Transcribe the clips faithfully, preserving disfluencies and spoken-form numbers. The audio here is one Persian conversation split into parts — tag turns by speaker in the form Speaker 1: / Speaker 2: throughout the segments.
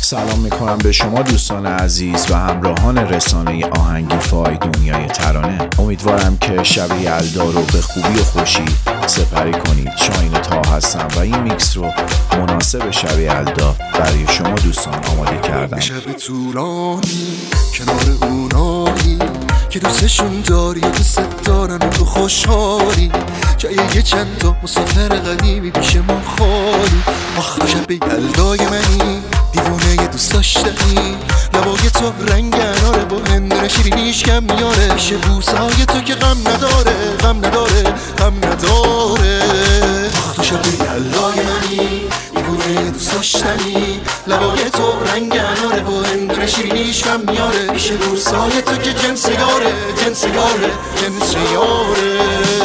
Speaker 1: سلام میکنم به شما دوستان عزیز و همراهان رسانه آهنگی فای دنیای ترانه. امیدوارم که شب یلدا رو به خوبی و خوشی سپری کنید. شاهین طاها هستم و این میکس رو مناسب شب یلدا برای شما دوستان آماده کردم.
Speaker 2: شب تورانی کنار اونایی که دوستشون داری و دوست دارن و تو خوشحالی، جای یه چند تا مسافر قدیمی پیش ما خالی. آخ شب یلدای منی دیوونه یه دوست داشتنی، لبای تو رنگ اناره با هندونه شیرینیش کم میاره، شه بوسای تو که غم نداره غم نداره غم نداره. آخ تو شب یلدای منی دیوونه یه دوست داشتنی، لبای تو رنگ اناره با هندونه شیرینیش کم میاره، شه بوسای تو که جنس یاره جنس یاره جنس یاره.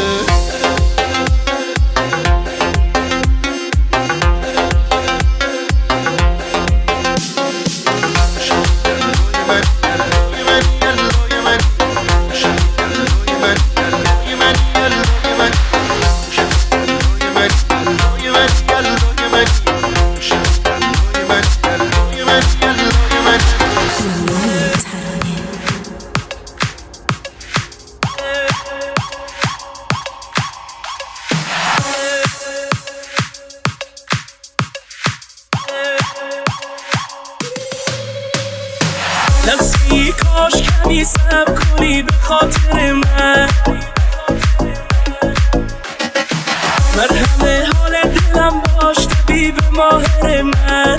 Speaker 3: لحظی کاش کمی صبر کنی به خاطر من، مرهم حال دلم باش طبیب ماهر من.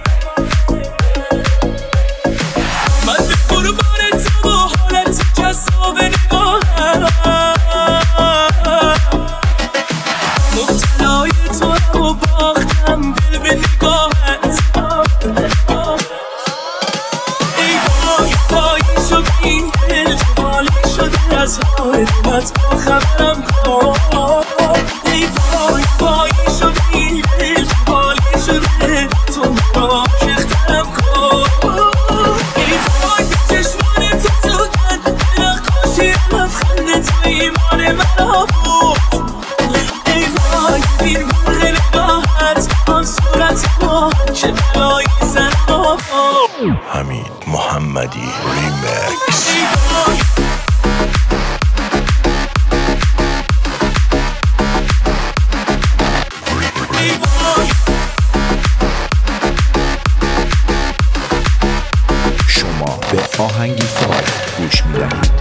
Speaker 3: من به قربان تو و حالت جذاب نگاهم، مبتلای تو رو باختم دل به نگاهت. این دل جوالی شده از حال دلت با خبرم کن. ای وای وای شده این دل جوالی شده تو را شختم کن. ای وای به چشمان تو سوگن نقاشی لبخند تو ایمان من بود. ای وای بین مرغ نگاهت آن صورت ما چه بلایی زن ما.
Speaker 4: حمید محمدی ریمکس.
Speaker 1: شما به آهنگی فای گوش میدهید.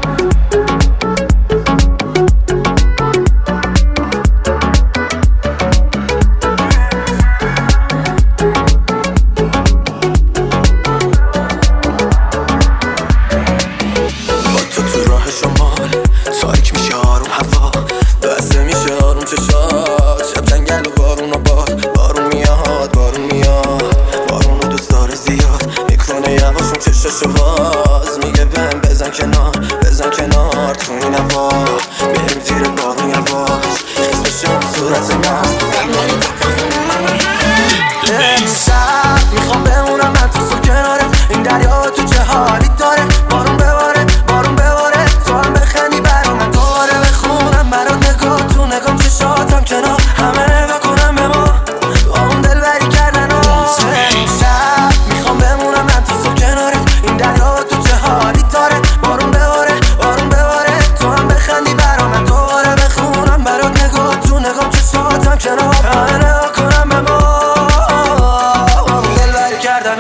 Speaker 5: باز میگه بهم بزن کنار بزن کنار تو این هوا، بریم زیر بارون یواش خیس بشم صورت من. امشب میخوام بمونم من تو سو کناره این دریا، تو چه حالی داره بارون بباره بارون بباره، تو هم بخندی برا من دوباره بخونم برات نگاه تو نگام چشاتم کنار همه نگاه کنم به ما با اون دل بری کردن. امشب میخوام بمونم من تو سو کناره این دریا، تو چه حالی داره بارون بباره بارون بباره، تو هم بخندی برا من دوباره بخونم برات نگاه تو نگام چشاتم کنار همه نگاه کنم به ما با اون دل بری کردن.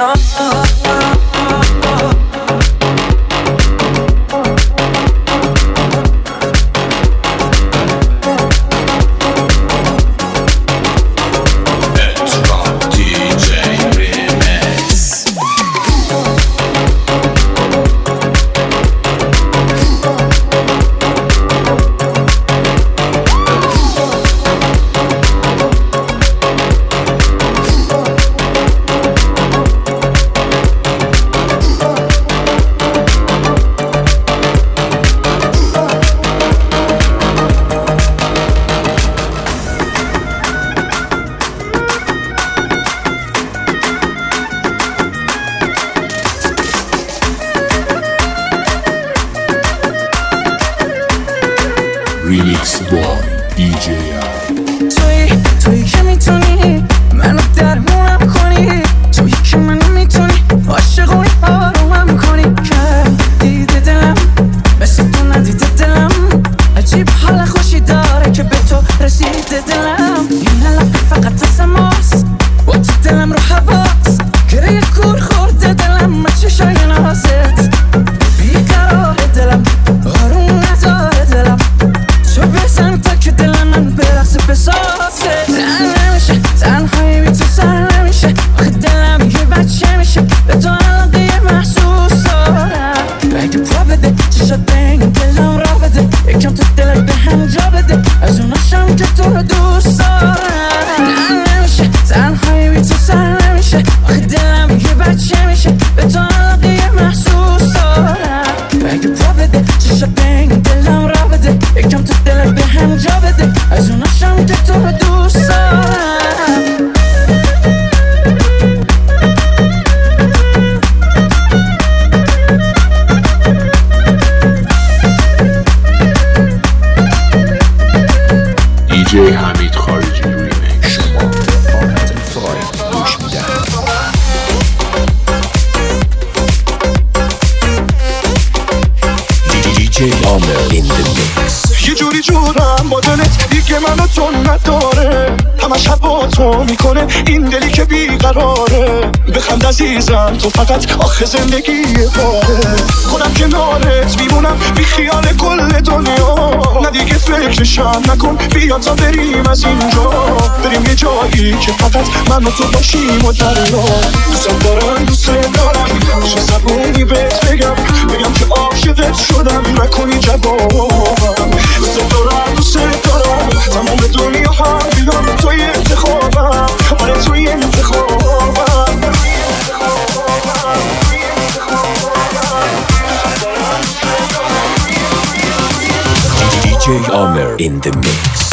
Speaker 2: جورم با دلت دیگه منو تو نداره، همش با تو میکنه این دلی که بیقراره. بخند عزیزم تو فقط آخه زندگی باره، خودم کنارت میمونم بی خیال کل دنیا. نه دیگه فکرشم نکن بیا تا بریم از اینجا، بریم یه جایی که فقط من و تو باشیم و دریا. دوستم دارم دوست دارم چه زبونی بهت بگم، بگم که عاشقت شدم نکنی جوابم. دوست دارم دوست دارم تمام دنیا هم بیام توی انتخابم، آره توی انتخابم.
Speaker 1: دی جی Amer in the mix.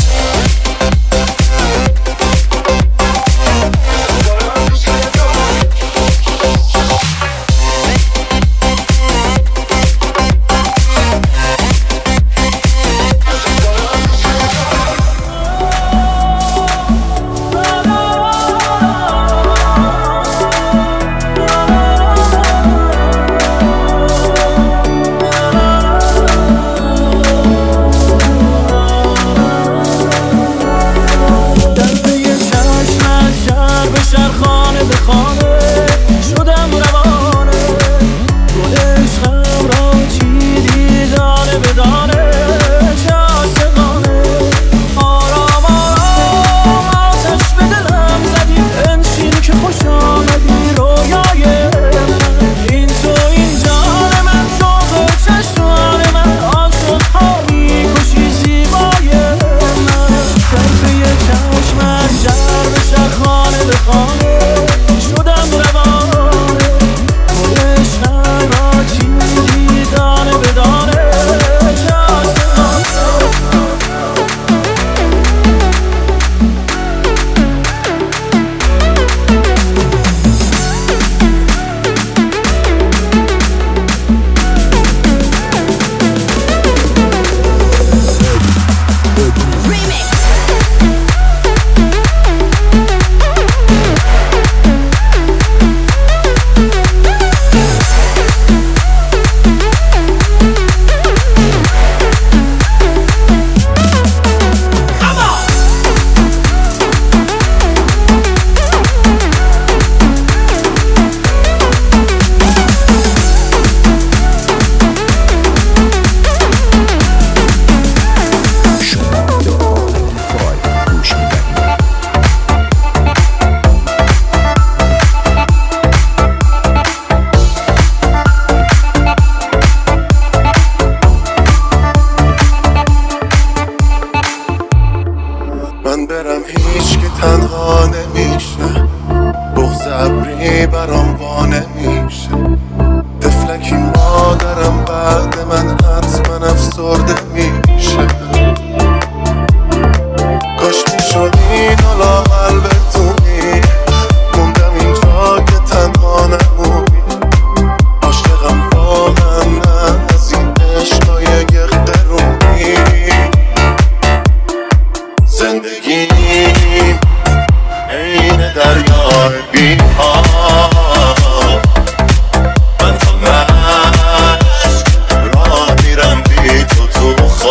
Speaker 4: من همش راه میرم بی تو تو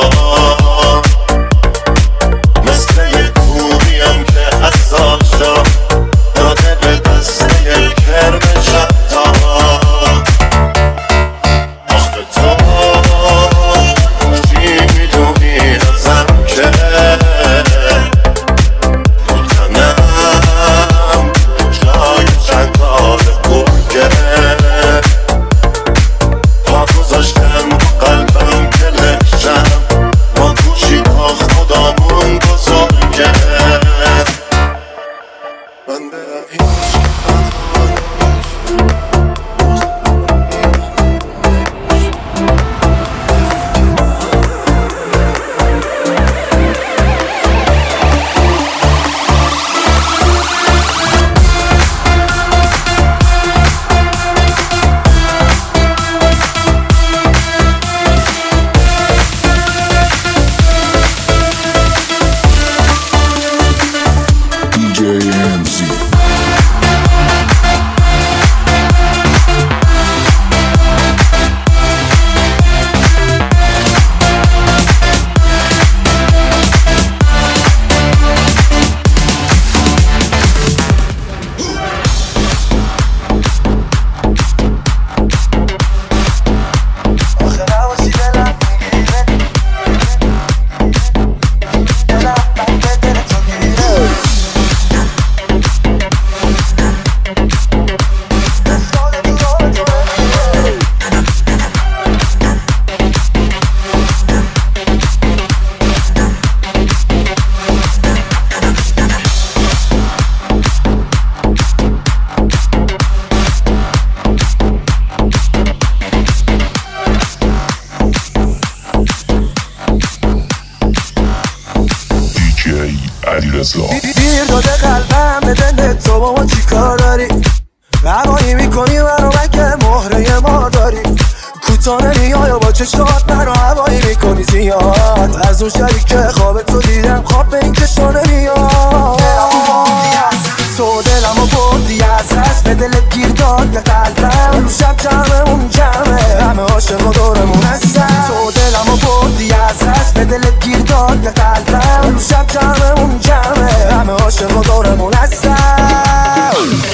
Speaker 4: رضا.
Speaker 5: دیر داده قلبم به دلت، تو با ما چی کار داری؟ هوایی میکنی منو مگه مهره ما داری؟ کوتاه نمیای با چشات منو هوایی میکنی زیاد. از اون شبی که خواب تو دیدم خواب به این کشا نمیاد. تو دلمو بردی از دست، به دلت گیر داد به قلبم. شب جمعمون جمعه، همه عاشق و دورمون هستن. تو دلمو بردی از دست، به دلت گیر داد به قلبم. شب جمعمون جمعه، همه عاشق و دورمون هستن.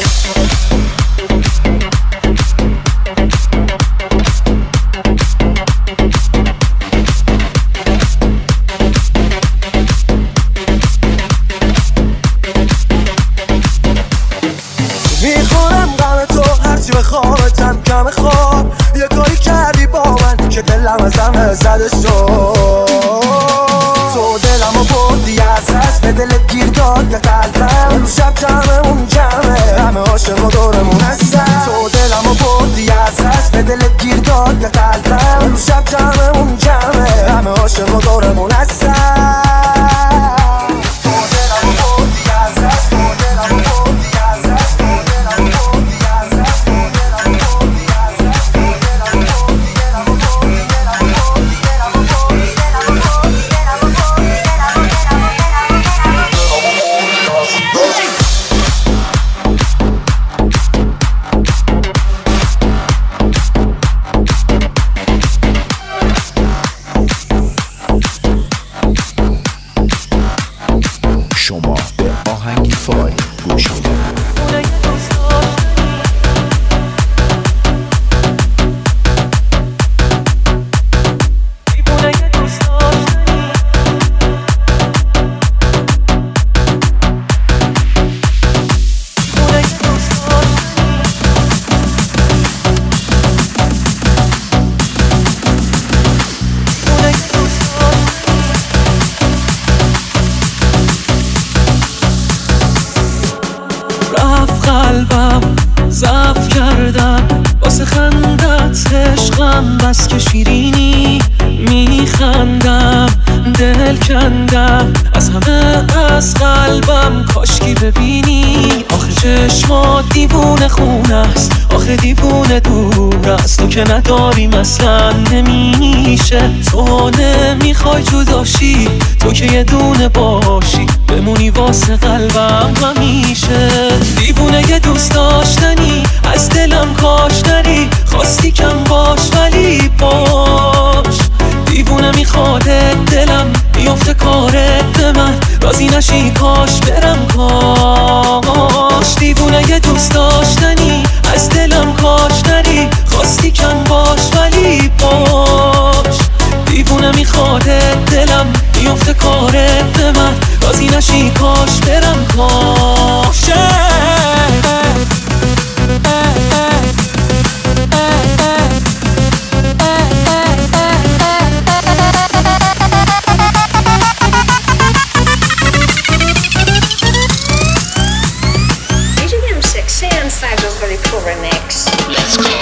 Speaker 5: به خوابتم کم خواب، یه کاری کردی با من که دلم از همه زده شد. تو دلمو بردی از دست، به دلت گیر داد به قلبم. شب جمعمون جمعه، همه عاشق و دورمون هستن. تو دلمو بردی از دست، به دلت گیر داد به قلبم. شب جمعمون جمعه، همه عاشق و دورمون هستن.
Speaker 1: شما به آهنگی فای گوش میدید.
Speaker 3: قلبم ضعف کردم واسه خندت، عشقم بس که شیرینی میخندم. دل کندم از همه از قلبم، کاشکی ببینی. آخه چشمات دیوونه خونه است، آخه دیوونه دور است. تو که نداری مثلا نمیشه. تو نمیخوای جداشی، تو که یه دونه باشی، بمونی واسه قلبم همیشه. دیوونه یه دوست داشتنی، از دلم کاش نری. خواستی کم باش ولی باش. دیوونه میخواده دلم بیفته کارت به من، راضی نشی کاش برم کاش. دیوونه یه دوست داشتنی، از دلم کاش نری. خواستی کم باش ولی باش. دیوونه میخواده دلم بیفته کارت به من، راضی نشی کاش برم کاش.
Speaker 4: Let's go.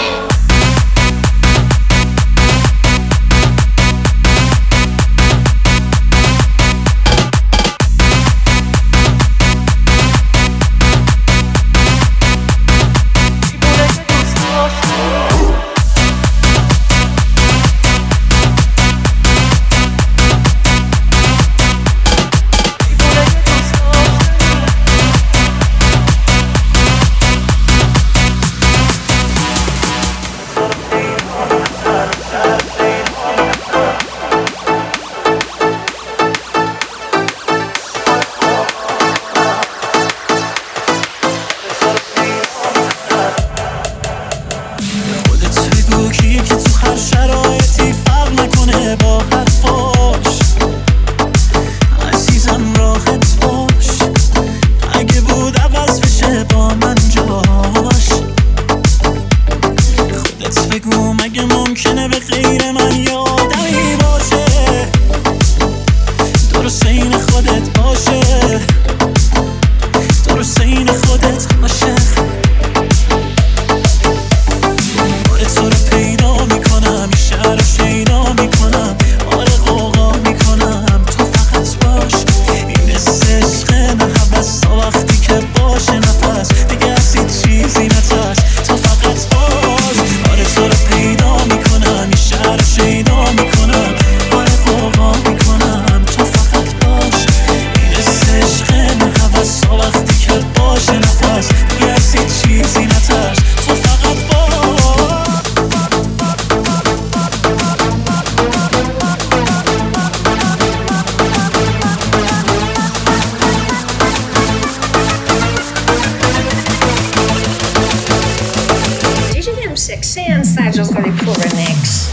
Speaker 6: هم سکسی ان سجاد غریب پور نکس.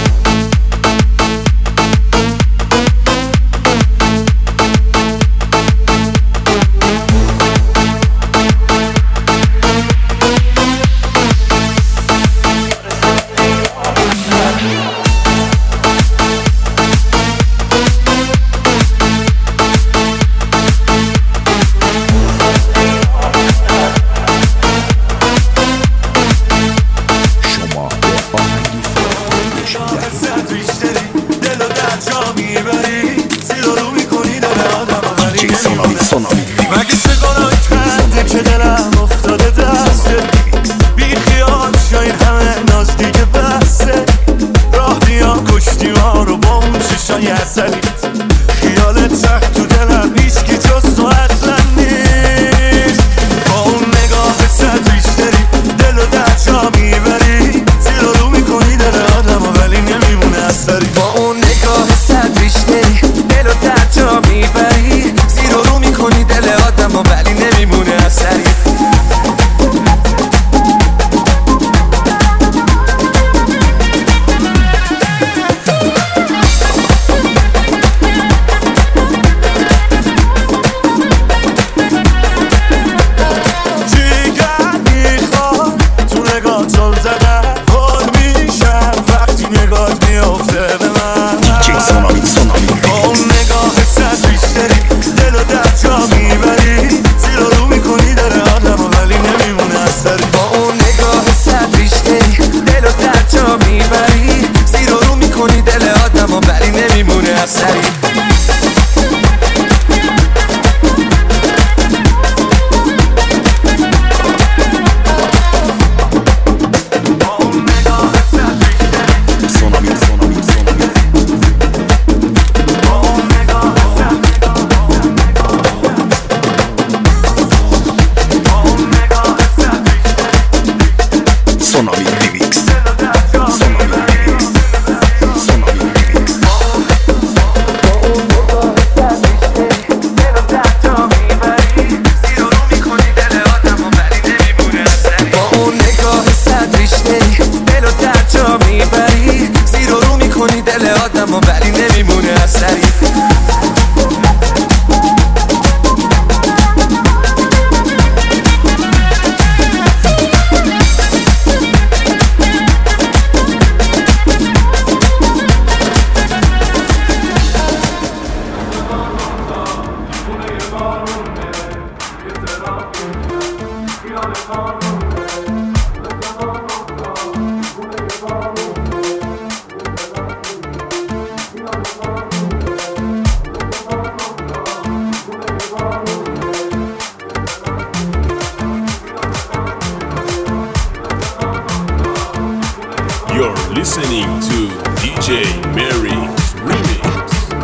Speaker 7: You're listening to دی جی Mary's Remix.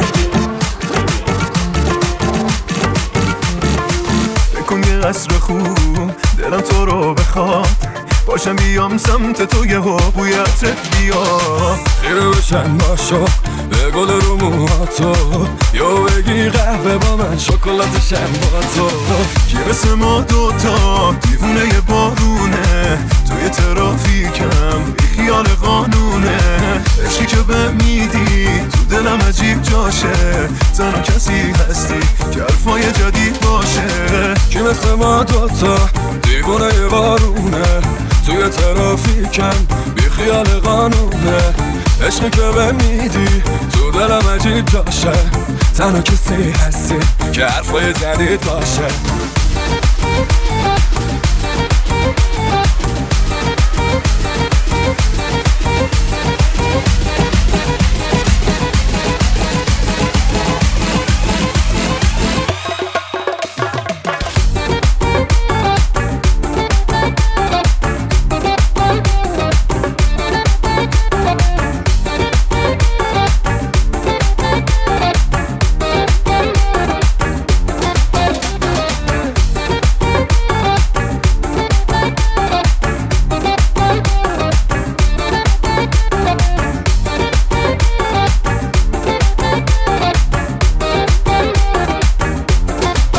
Speaker 2: بکن یه قصر خوب دلم تو رو بخواد، باشم بیام سمت تو یه ها بویتت بیاد،
Speaker 8: خیره بشن باشو به گل رو موهاتو، یا بگی قهوه با من شکلاتشم با تو.
Speaker 2: کی مثل ما دوتا دیوونه یه بارونه، توی ترافیکم بی خیال قانونه، عشقی که به میدی تو دلم عجیب جاشه، تنها کسی هستی که حرفای جدید باشه.
Speaker 8: کی مثل ما دوتا دیوونه یه بارونه، توی ترافیکم بی خیال قانونه، عشقی که به میدی تو دلم عجیب جاشه، تنها کسی هستی که حرفای جدید باشه.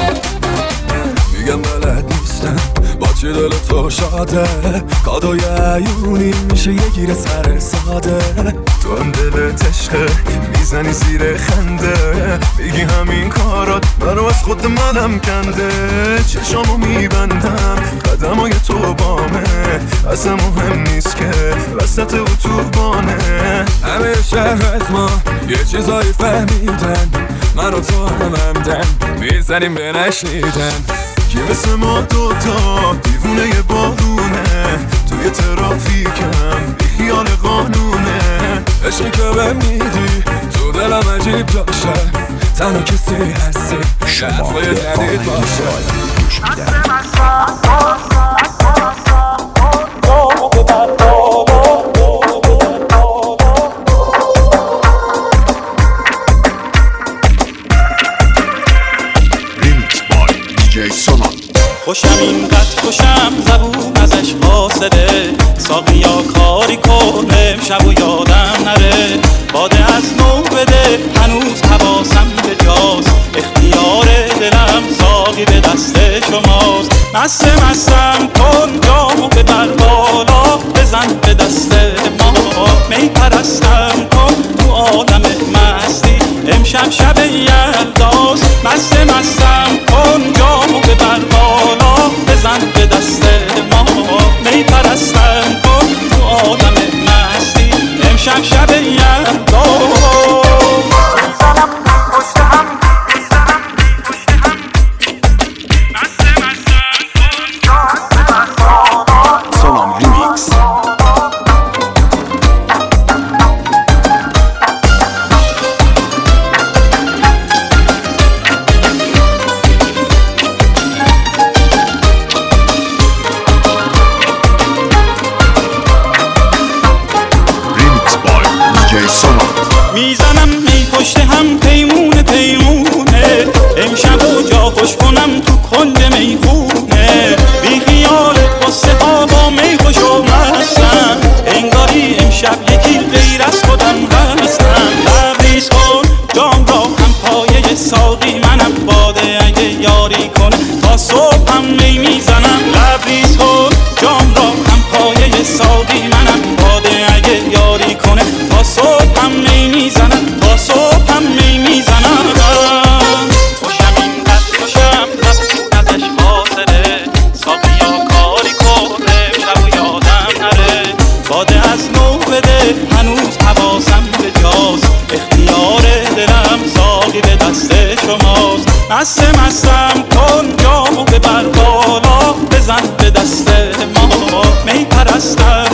Speaker 8: دل تو شاده کادوی عیونی میشه یه گیر سر ساده. تو هم دلت عشقه میزنی زیر خنده، میگی همین کارات برو از خود منم کنده. چشامو میبندم قدمای تو بامه، اصلا مهم نیست که وسط اتوبانه. همه شهر از ما یه چیزایی فهمیدن، من و تو هم همدن میزنیم به نشنیدن. که مثل ما دوتا دیوونه ی بارونه، توی ترافیکم بی خیال قانونه. عشقی که بهم میدی تو دلم عجیب داشته، تنها کسی هستی
Speaker 1: شما به
Speaker 8: جدید باشه.
Speaker 1: گوش میدن.
Speaker 9: خوشم اینقدر خوشم زبون ازش قاصده، ساقیا کاری کن امشب و یادم نره. باده از نو بده هنوز حواسم به جاست، اختیار دلم ساقی به دست شماست. مست مستم کن جامو ببر بالا، بزن به دست ما می پرستم کن تو عالم مستی، امشب شب یلداست. مست مستم کن جامو ببر بالا، بزن به دست ما می پرستم کن تو عالم مستی، امشب شب یلداست. میزنم می پشت هم پیمونه پیمونه، امشب و جا خوش کنم تو کنج میخونه. بی خیالت قصه ها با می خوش و مستم، انگاری امشب یکی غیر از خودم هستم. لبریز کن جام را هم پایه ساقی منم، باده اگه یاری کنه تا صبح هم می میزنم. لبریز کن جام را هم پایه ساقی منم، باده اگه یاری کنه تا صبح هم می میزنم، تا صبح هم می میزنم. خوشم اینقدر خوشم نبود ازش فاصله، ساقیا کاری کن امشب و یادم نره. باده از نو بده هنوز حواسم به جاست، اختیار دلم ساقی به دست شماست. مست مستم کن جامو ببر بالا، بزن به دست ما می پرستم